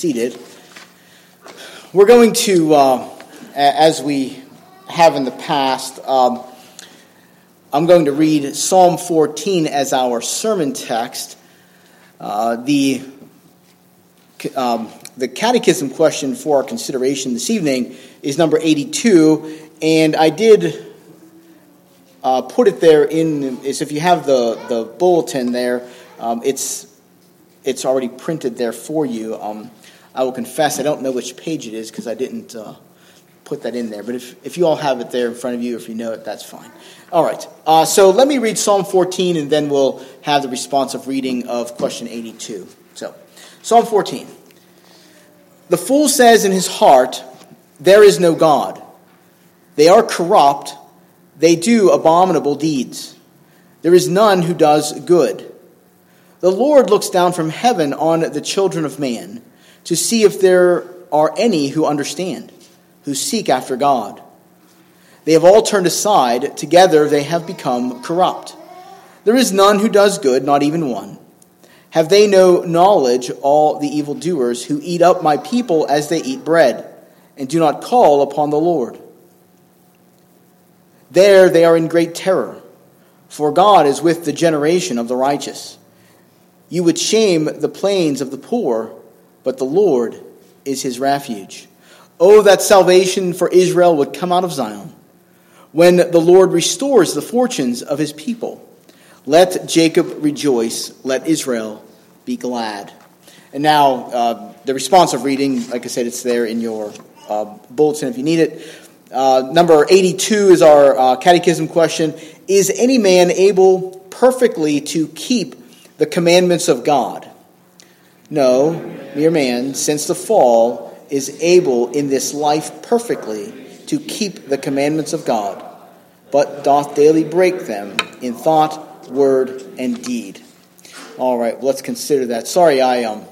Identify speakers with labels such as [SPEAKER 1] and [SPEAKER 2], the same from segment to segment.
[SPEAKER 1] Seated. We're going to, as we have in the past, I'm going to read Psalm 14 as our sermon text. The catechism question for our consideration this evening is number 82, and I did put it there so if you have the bulletin there, it's already printed there for you. I will confess I don't know which page it is because I didn't put that in there. But if you all have it there in front of you, if you know it, that's fine. All right. So let me read Psalm 14, and then we'll have the responsive reading of question 82. So, Psalm 14. The fool says in his heart, "There is no God." They are corrupt. They do abominable deeds. There is none who does good. The Lord looks down from heaven on the children of man, to see if there are any who understand, who seek after God. They have all turned aside, together they have become corrupt. There is none who does good, not even one. Have they no knowledge, all the evildoers, who eat up my people as they eat bread, and do not call upon the Lord? There they are in great terror, for God is with the generation of the righteous. You would shame the plains of the poor, but the Lord is his refuge. Oh, that salvation for Israel would come out of Zion, when the Lord restores the fortunes of his people. Let Jacob rejoice, let Israel be glad. And now, the responsive reading, like I said, it's there in your bulletin if you need it. Number 82 is our catechism question. Is any man able perfectly to keep the commandments of God? No, mere man, since the fall, is able in this life perfectly to keep the commandments of God, but doth daily break them in thought, word, and deed. All right, well, let's consider that. Sorry, on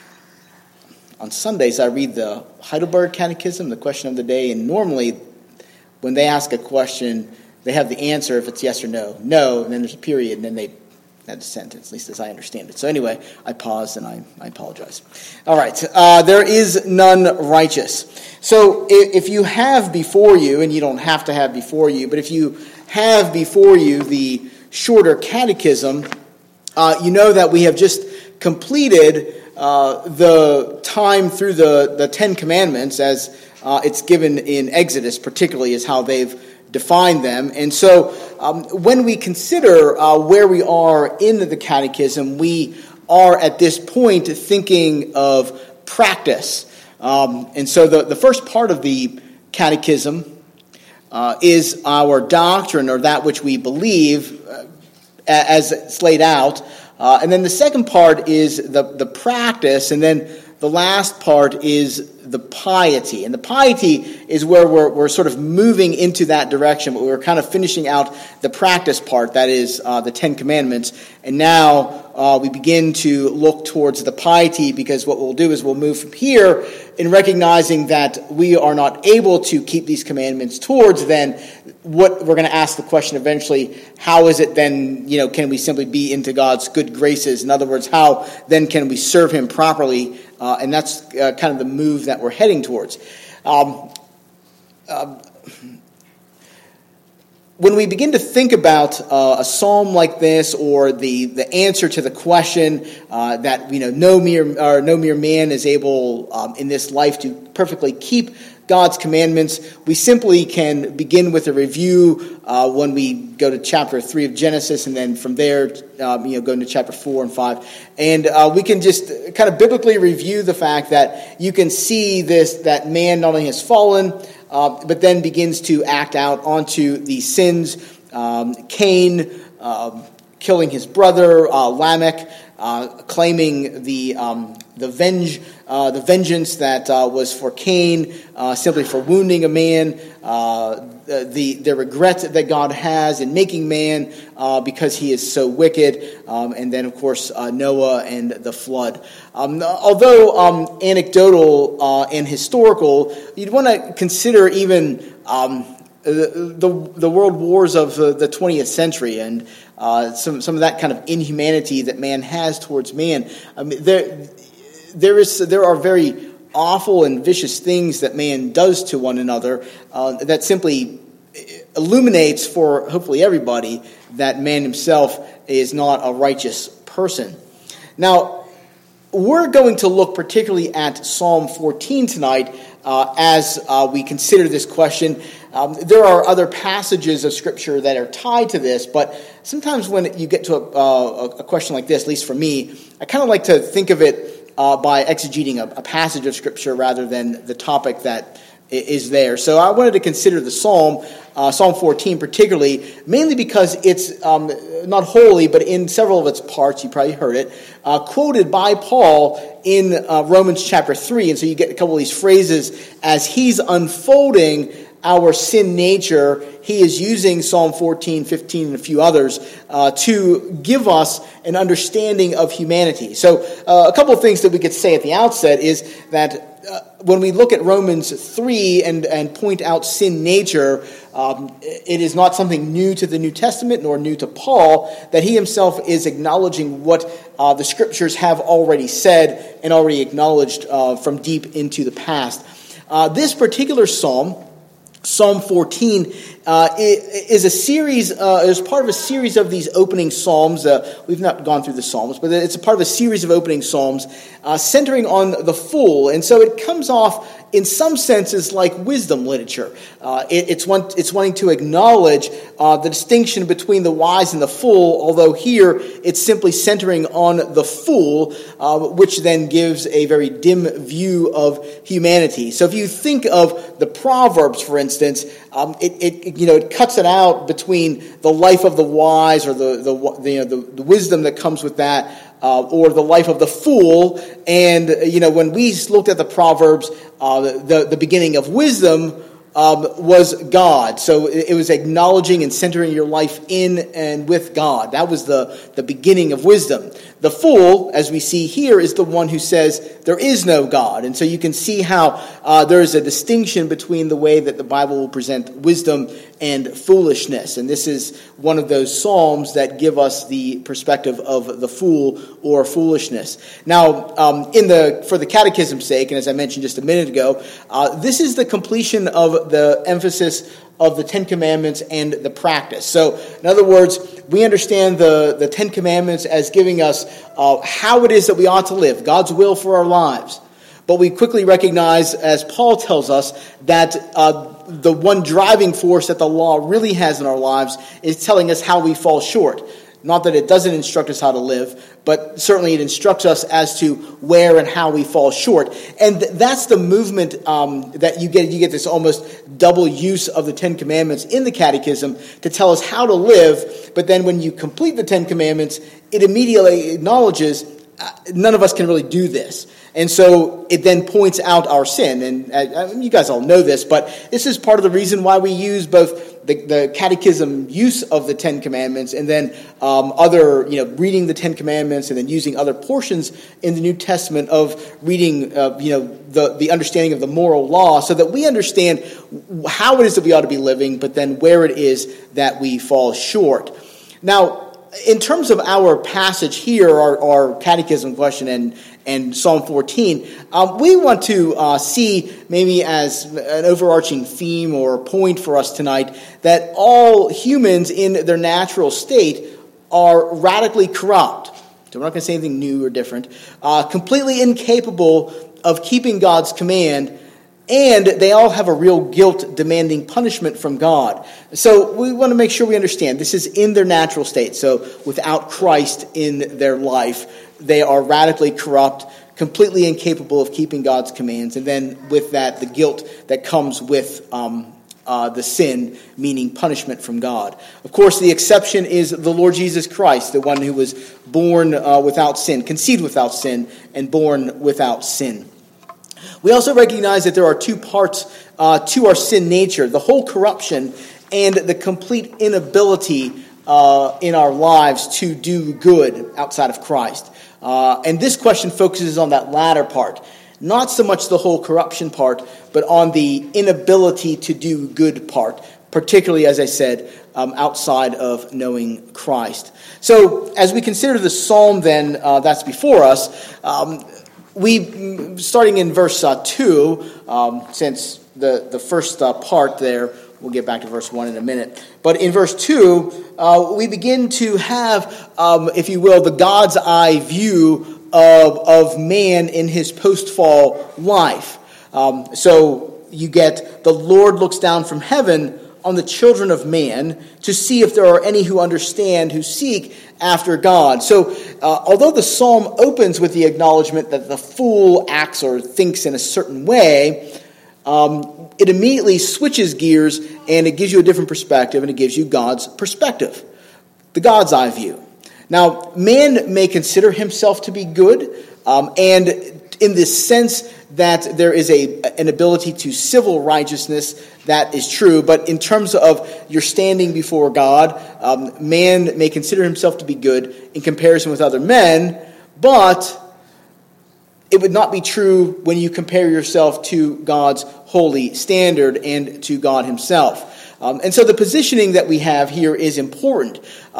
[SPEAKER 1] Sundays I read the Heidelberg Catechism, the question of the day, and normally when they ask a question, they have the answer if it's yes or no. No, and then there's a period, and then they that's a sentence, at least as I understand it. So anyway, I paused and I apologize. All right, there is none righteous. So if you have before you, and you don't have to have before you, but if you have before you the shorter catechism, you know that we have just completed the time through the Ten Commandments as it's given in Exodus, particularly as how they've define them. And so when we consider where we are in the catechism, we are at this point thinking of practice. And so the first part of the catechism is our doctrine, or that which we believe as it's laid out. And then the second part is the practice, and then the last part is the piety. And the piety is where we're sort of moving into that direction, but we're kind of finishing out the practice part, that is the Ten Commandments. And now we begin to look towards the piety, because what we'll do is we'll move from here in recognizing that we are not able to keep these commandments towards then what we're going to ask the question eventually, how is it then, can we simply be into God's good graces? In other words, how then can we serve him properly? And that's kind of the move that we're heading towards. When we begin to think about a psalm like this, or the answer to the question that no mere man is able in this life to perfectly keep God's commandments, we simply can begin with a review when we go to chapter 3 of Genesis, and then from there, go into chapter 4 and 5. And we can just kind of biblically review the fact that you can see that man not only has fallen, but then begins to act out onto the sins. Cain killing his brother, Lamech claiming the vengeance that was for Cain, simply for wounding a man, the regret that God has in making man because he is so wicked, and then of course Noah and the flood. Although anecdotal and historical, you'd want to consider even the world wars of the 20th century and some of that kind of inhumanity that man has towards man. I mean, there are very awful and vicious things that man does to one another that simply illuminates for hopefully everybody that man himself is not a righteous person. Now, we're going to look particularly at Psalm 14 tonight as we consider this question. There are other passages of Scripture that are tied to this, but sometimes when you get to a question like this, at least for me, I kind of like to think of it by exegeting a passage of Scripture rather than the topic that is there. So I wanted to consider the Psalm 14 particularly, mainly because it's not wholly, but in several of its parts, you probably heard it, quoted by Paul in Romans chapter 3. And so you get a couple of these phrases as he's unfolding our sin nature. He is using Psalm 14, 15, and a few others to give us an understanding of humanity. So a couple of things that we could say at the outset is that when we look at Romans 3 and point out sin nature, it is not something new to the New Testament nor new to Paul, that he himself is acknowledging what the Scriptures have already said and already acknowledged from deep into the past. This particular psalm, Psalm 14, is a series, is part of a series of these opening psalms. We've not gone through the psalms, but it's a part of a series of opening psalms centering on the fool. And so it comes off in some senses like wisdom literature. It's wanting to acknowledge the distinction between the wise and the fool, although here it's simply centering on the fool, which then gives a very dim view of humanity. So if you think of the Proverbs, for instance, it cuts it out between the life of the wise or the wisdom that comes with that, or the life of the fool. And when we looked at the Proverbs, the beginning of wisdom was God. So it was acknowledging and centering your life in and with God. That was the beginning of wisdom. The fool, as we see here, is the one who says there is no God. And so you can see how there is a distinction between the way that the Bible will present wisdom and foolishness. And this is one of those psalms that give us the perspective of the fool or foolishness. Now, for the catechism's sake, and as I mentioned just a minute ago, this is the completion of the emphasis of the Ten Commandments and the practice. So, in other words, we understand the Ten Commandments as giving us how it is that we ought to live, God's will for our lives. But we quickly recognize, as Paul tells us, that the one driving force that the law really has in our lives is telling us how we fall short. Not that it doesn't instruct us how to live, but certainly it instructs us as to where and how we fall short. And that's the movement that you get. You get this almost double use of the Ten Commandments in the Catechism to tell us how to live, but then when you complete the Ten Commandments, it immediately acknowledges none of us can really do this. And so it then points out our sin. And you guys all know this, but this is part of the reason why we use both the catechism use of the Ten Commandments and then other, reading the Ten Commandments and then using other portions in the New Testament of reading, the understanding of the moral law so that we understand how it is that we ought to be living, but then where it is that we fall short. Now, in terms of our passage here, our catechism question and Psalm 14, we want to see maybe as an overarching theme or point for us tonight that all humans in their natural state are radically corrupt. So we're not going to say anything new or different. Completely incapable of keeping God's command, and they all have a real guilt-demanding punishment from God. So we want to make sure we understand this is in their natural state. So without Christ in their life, they are radically corrupt, completely incapable of keeping God's commands. And then with that, the guilt that comes with the sin, meaning punishment from God. Of course, the exception is the Lord Jesus Christ, the one who was born without sin, conceived without sin, and born without sin. We also recognize that there are two parts to our sin nature, the whole corruption and the complete inability in our lives to do good outside of Christ. And this question focuses on that latter part, not so much the whole corruption part, but on the inability to do good part, particularly, as I said, outside of knowing Christ. So as we consider the psalm then that's before us, starting in verse 2, since the first part there, we'll get back to verse 1 in a minute. But in verse 2, we begin to have, if you will, the God's eye view of man in his post-fall life. So you get, the Lord looks down from heaven on the children of man to see if there are any who understand, who seek after God. So although the psalm opens with the acknowledgement that the fool acts or thinks in a certain way, it immediately switches gears and it gives you a different perspective, and it gives you God's perspective, the God's eye view. Now, man may consider himself to be good, and in this sense that there is an ability to civil righteousness, that is true. But in terms of your standing before God, man may consider himself to be good in comparison with other men, but it would not be true when you compare yourself to God's holy standard and to God himself. And so the positioning that we have here is important,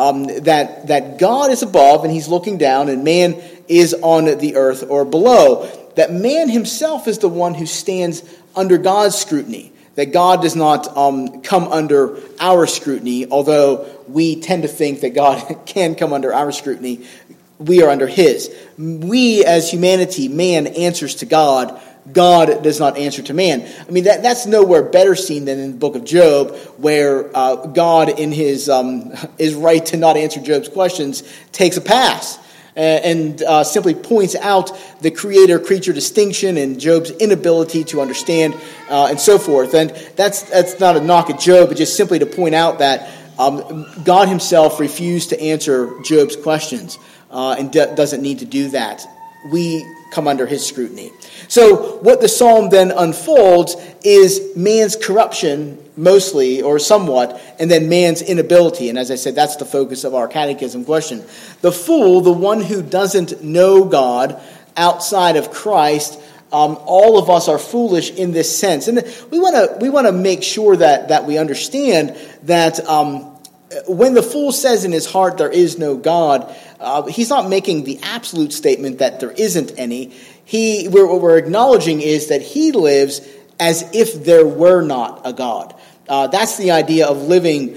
[SPEAKER 1] that God is above and he's looking down, and man is on the earth or below. That man himself is the one who stands under God's scrutiny, that God does not come under our scrutiny, although we tend to think that God can come under our scrutiny. We are under his. We as humanity, man answers to God. God does not answer to man. I mean, that's nowhere better seen than in the book of Job, where God, in his right to not answer Job's questions, takes a pass and simply points out the creator-creature distinction and Job's inability to understand and so forth. And that's not a knock at Job, but just simply to point out that God himself refused to answer Job's questions and doesn't need to do that. We come under his scrutiny. So what the psalm then unfolds is man's corruption, mostly or somewhat, and then man's inability. And as I said, that's the focus of our catechism question. The fool, the one who doesn't know God outside of Christ, all of us are foolish in this sense. And we want to make sure that we understand that when the fool says in his heart there is no God, he's not making the absolute statement that there isn't any. What we're acknowledging is that he lives as if there were not a God. That's the idea of living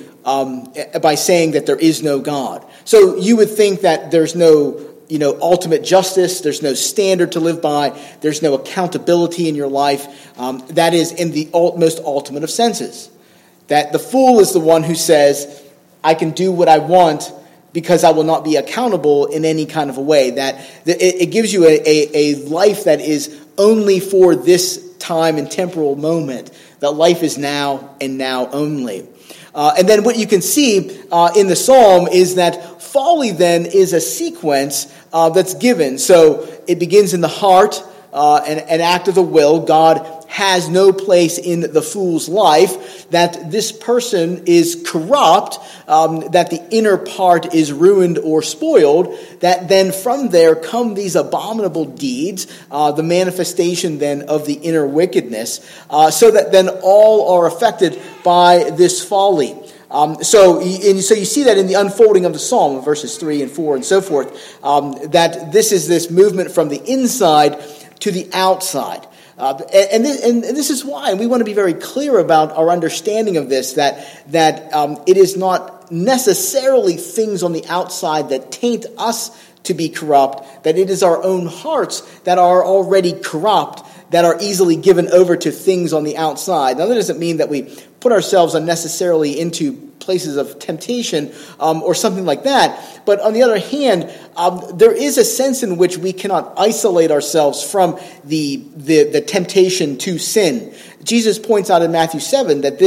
[SPEAKER 1] by saying that there is no God. So you would think that there's no ultimate justice, there's no standard to live by, there's no accountability in your life. That is in the most ultimate of senses. That the fool is the one who says, I can do what I want because I will not be accountable in any kind of a way. That it gives you a life that is only for this time and temporal moment. That life is now and now only. And then what you can see in the psalm is that folly then is a sequence that's given. So it begins in the heart, an act of the will. God has no place in the fool's life, that this person is corrupt, that the inner part is ruined or spoiled, that then from there come these abominable deeds, the manifestation then of the inner wickedness, so that then all are affected by this folly. So you see that in the unfolding of the psalm, verses 3 and 4 and so forth, that this is this movement from the inside to the outside. And this is why, and we want to be very clear about our understanding of this, that it is not necessarily things on the outside that taint us to be corrupt, that it is our own hearts that are already corrupt, that are easily given over to things on the outside. Now, that doesn't mean that we put ourselves unnecessarily into places of temptation or something like that. But on the other hand, there is a sense in which we cannot isolate ourselves from the temptation to sin. Jesus points out in Mark 7, that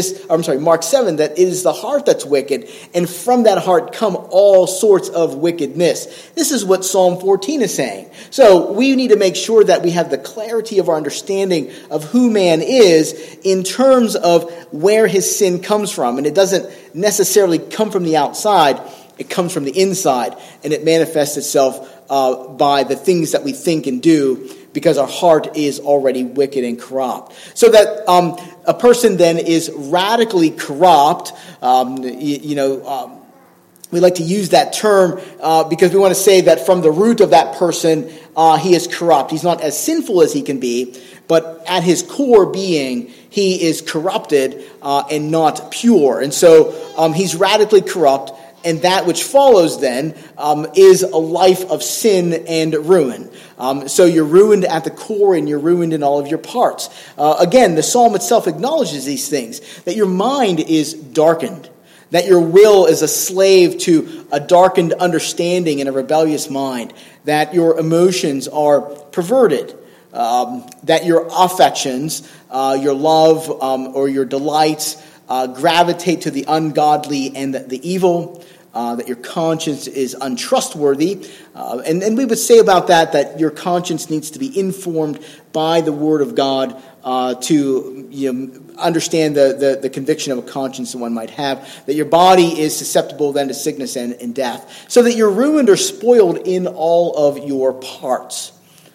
[SPEAKER 1] it is the heart that's wicked, and from that heart come all sorts of wickedness. This is what Psalm 14 is saying. So we need to make sure that we have the clarity of our understanding of who man is in terms of where his sin comes from. And it doesn't necessarily come from the outside, it comes from the inside, and it manifests itself by the things that we think and do, because our heart is already wicked and corrupt. So that a person then is radically corrupt, we like to use that term because we want to say that from the root of that person, he is corrupt. He's not as sinful as he can be, but at his core being, he is corrupted and not pure. And so he's radically corrupt, and that which follows then is a life of sin and ruin. So you're ruined at the core and you're ruined in all of your parts. Again, the psalm itself acknowledges these things, that your mind is darkened, that your will is a slave to a darkened understanding and a rebellious mind, that your emotions are perverted, that your affections, your love or your delights gravitate to the ungodly and the evil, that your conscience is untrustworthy. And we would say about that your conscience needs to be informed by the Word of God to understand the conviction of a conscience that one might have, that your body is susceptible then to sickness and death, so that you're ruined or spoiled in all of your parts.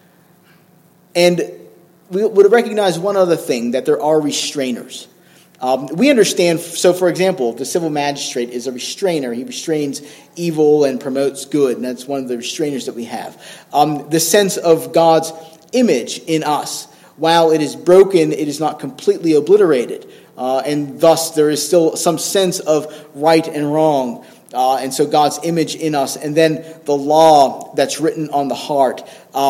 [SPEAKER 1] And we would recognize one other thing, that there are restrainers. We understand, so for example, the civil magistrate is a restrainer. He restrains evil and promotes good, and that's one of the restrainers that we have. The sense of God's image in us, while it is broken, it is not completely obliterated. And thus there is still some sense of right and wrong. And so God's image in us, and then the law that's written on the heart,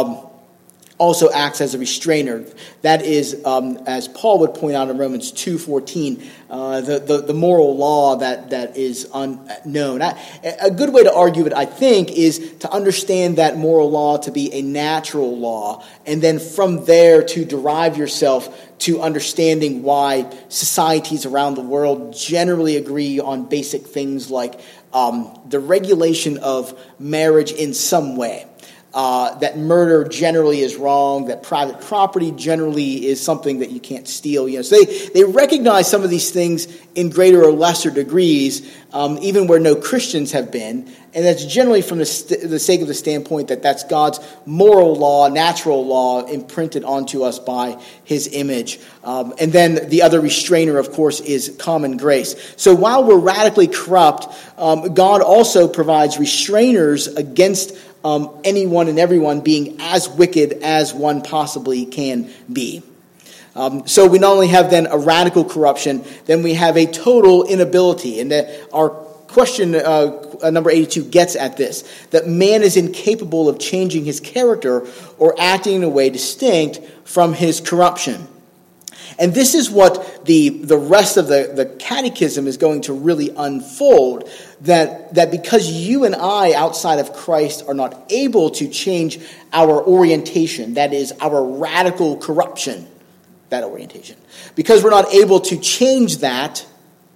[SPEAKER 1] also acts as a restrainer. That is, as Paul would point out in Romans 2:14, the moral law that is unknown. A good way to argue it, I think, is to understand that moral law to be a natural law, and then from there to derive yourself to understanding why societies around the world generally agree on basic things like the regulation of marriage in some way. That murder generally is wrong, that private property generally is something that you can't steal. So they recognize some of these things in greater or lesser degrees, even where no Christians have been. And that's generally from the sake of the standpoint that that's God's moral law, natural law, imprinted onto us by his image. And then the other restrainer, of course, is common grace. So while we're radically corrupt, God also provides restrainers against anyone and everyone being as wicked as one possibly can be. So we not only have then a radical corruption, then we have a total inability. And our question number 82 gets at this, that man is incapable of changing his character or acting in a way distinct from his corruption. And this is what the rest of the catechism is going to really unfold, that because you and I outside of Christ are not able to change our orientation, that is our radical corruption, that orientation, because we're not able to change that,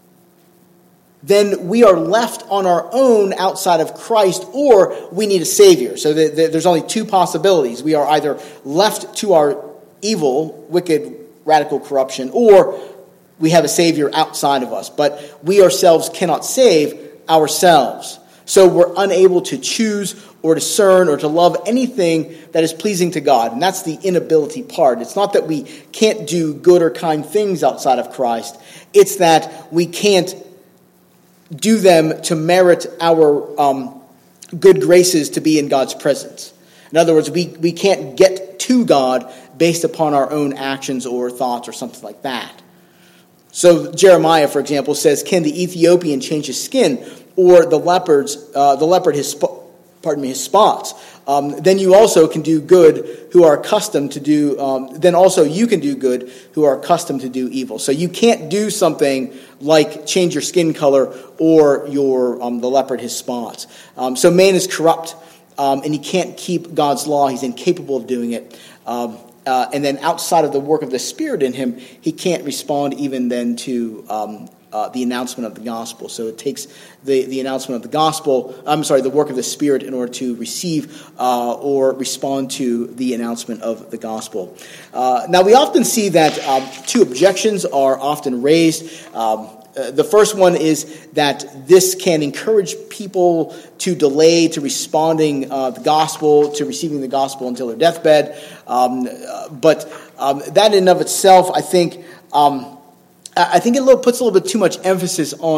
[SPEAKER 1] then we are left on our own outside of Christ, or we need a Savior. So there's only two possibilities. We are either left to our evil, wicked, radical corruption, or we have a Savior outside of us. But we ourselves cannot save ourselves. So we're unable to choose or discern or to love anything that is pleasing to God. And that's the inability part. It's not that we can't do good or kind things outside of Christ. It's that we can't do them to merit our good graces to be in God's presence. In other words, we can't get to God based upon our own actions or thoughts or something like that. So Jeremiah, for example, says, "Can the Ethiopian change his skin, or the leopard his spots? Then you also can do good who are accustomed to do. Then also you can do good who are accustomed to do evil." So you can't do something like change your skin color or the leopard his spots. So man is corrupt, and he can't keep God's law. He's incapable of doing it. And then outside of the work of the Spirit in him, he can't respond even then to the announcement of the gospel. So it takes the announcement of the gospel, the work of the Spirit in order to receive or respond to the announcement of the gospel. Now we often see that two objections are often raised. The first one is that this can encourage people to delay to responding the gospel, to receiving the gospel until their deathbed. But that in and of itself, I think it puts a little bit too much emphasis on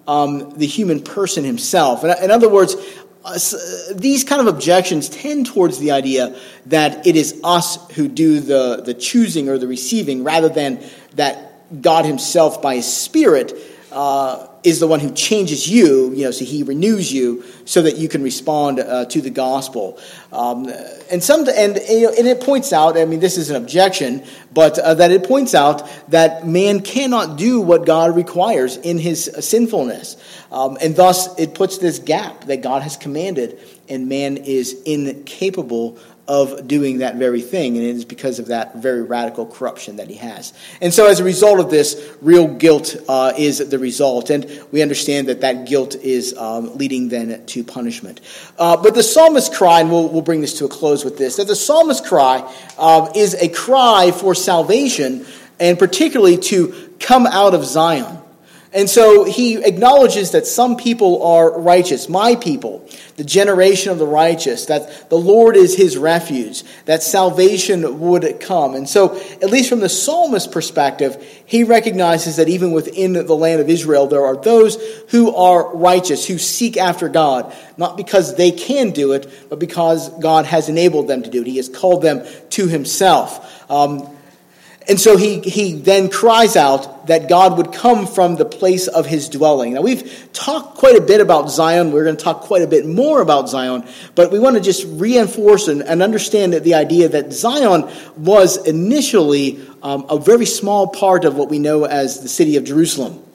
[SPEAKER 1] the human person himself. In other words, these kind of objections tend towards the idea that it is us who do the choosing or the receiving, rather than that God himself by his Spirit is the one who changes you, so he renews you so that you can respond to the gospel. And it points out, this is an objection, but that it points out that man cannot do what God requires in his sinfulness. And thus it puts this gap that God has commanded, and man is incapable of doing that very thing, and it is because of that very radical corruption that he has. And so as a result of this, real guilt is the result, and we understand that guilt is leading then to punishment. But the psalmist's cry, and we'll bring this to a close with this, that the psalmist's cry is a cry for salvation, and particularly to come out of Zion. And so he acknowledges that some people are righteous, my people, the generation of the righteous, that the Lord is his refuge, that salvation would come. And so, at least from the psalmist's perspective, he recognizes that even within the land of Israel, there are those who are righteous, who seek after God, not because they can do it, but because God has enabled them to do it. He has called them to himself. And so he then cries out that God would come from the place of his dwelling. Now, we've talked quite a bit about Zion. We're going to talk quite a bit more about Zion. But we want to just reinforce and understand the idea that Zion was initially a very small part of what we know as the city of Jerusalem.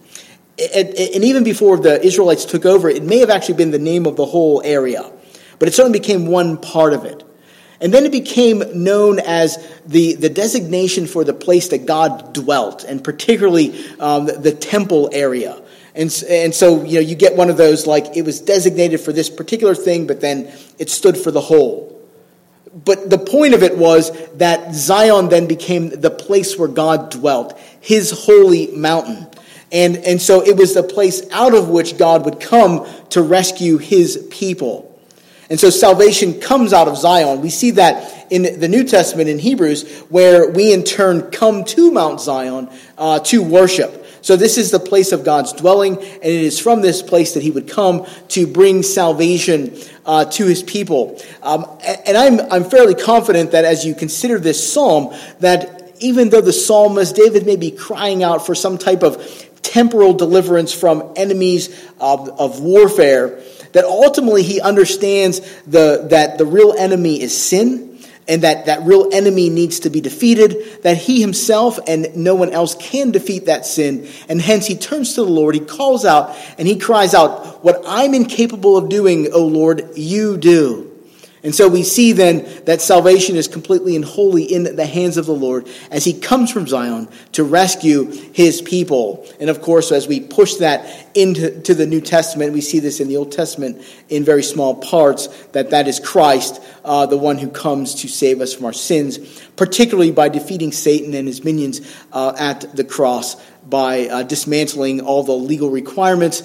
[SPEAKER 1] And even before the Israelites took over, it may have actually been the name of the whole area. But it certainly became one part of it. And then it became known as the designation for the place that God dwelt, and particularly the temple area. And so, you get one of those, like it was designated for this particular thing, but then it stood for the whole. But the point of it was that Zion then became the place where God dwelt, his holy mountain. And so it was the place out of which God would come to rescue his people. And so salvation comes out of Zion. We see that in the New Testament in Hebrews, where we in turn come to Mount Zion to worship. So this is the place of God's dwelling, and it is from this place that he would come to bring salvation to his people. And I'm fairly confident that as you consider this psalm, that even though the psalmist, David, may be crying out for some type of temporal deliverance from enemies of warfare, that ultimately he understands that the real enemy is sin, and that real enemy needs to be defeated, that he himself and no one else can defeat that sin, and hence he turns to the Lord, he calls out, and he cries out, "What I'm incapable of doing, O Lord, you do." And so we see then that salvation is completely and wholly in the hands of the Lord as he comes from Zion to rescue his people. And of course, as we push that into the New Testament, we see this in the Old Testament in very small parts, that is Christ, the one who comes to save us from our sins, particularly by defeating Satan and his minions at the cross, by dismantling all the legal requirements,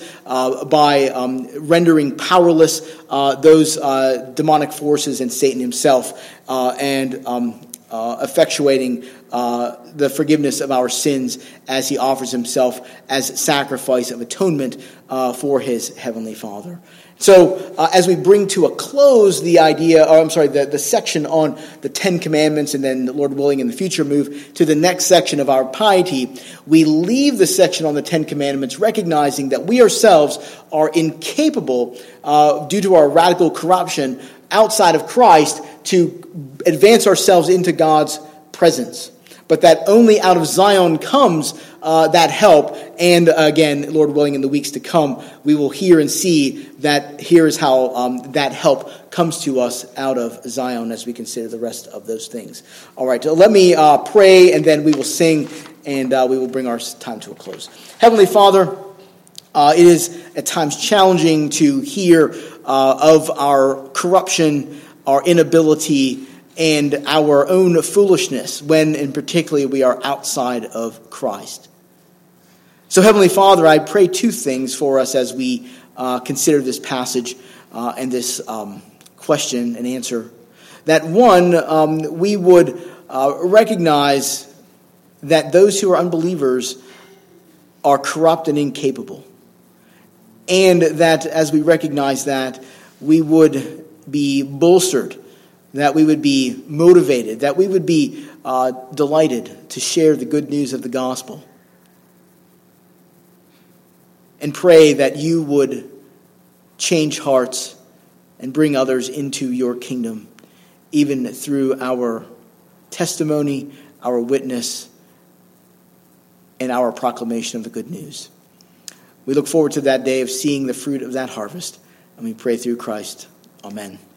[SPEAKER 1] by rendering powerless those demonic forces and Satan himself, and effectuating the forgiveness of our sins as he offers himself as sacrifice of atonement for his heavenly Father. So as we bring to a close the section on the Ten Commandments, and then, Lord willing, in the future move to the next section of our piety, we leave the section on the Ten Commandments recognizing that we ourselves are incapable, due to our radical corruption outside of Christ, to advance ourselves into God's presence. But that only out of Zion comes that help. And again, Lord willing, in the weeks to come, we will hear and see that here is how that help comes to us out of Zion as we consider the rest of those things. All right, let me pray, and then we will sing, and we will bring our time to a close. Heavenly Father, it is at times challenging to hear of our corruption, our inability, and our own foolishness when, in particular, we are outside of Christ. So, Heavenly Father, I pray two things for us as we consider this passage and this question and answer. That one, we would recognize that those who are unbelievers are corrupt and incapable. And that as we recognize that, we would be bolstered, that we would be motivated, that we would be delighted to share the good news of the gospel. And pray that you would change hearts and bring others into your kingdom, even through our testimony, our witness, and our proclamation of the good news. We look forward to that day of seeing the fruit of that harvest, and we pray through Christ. Amen.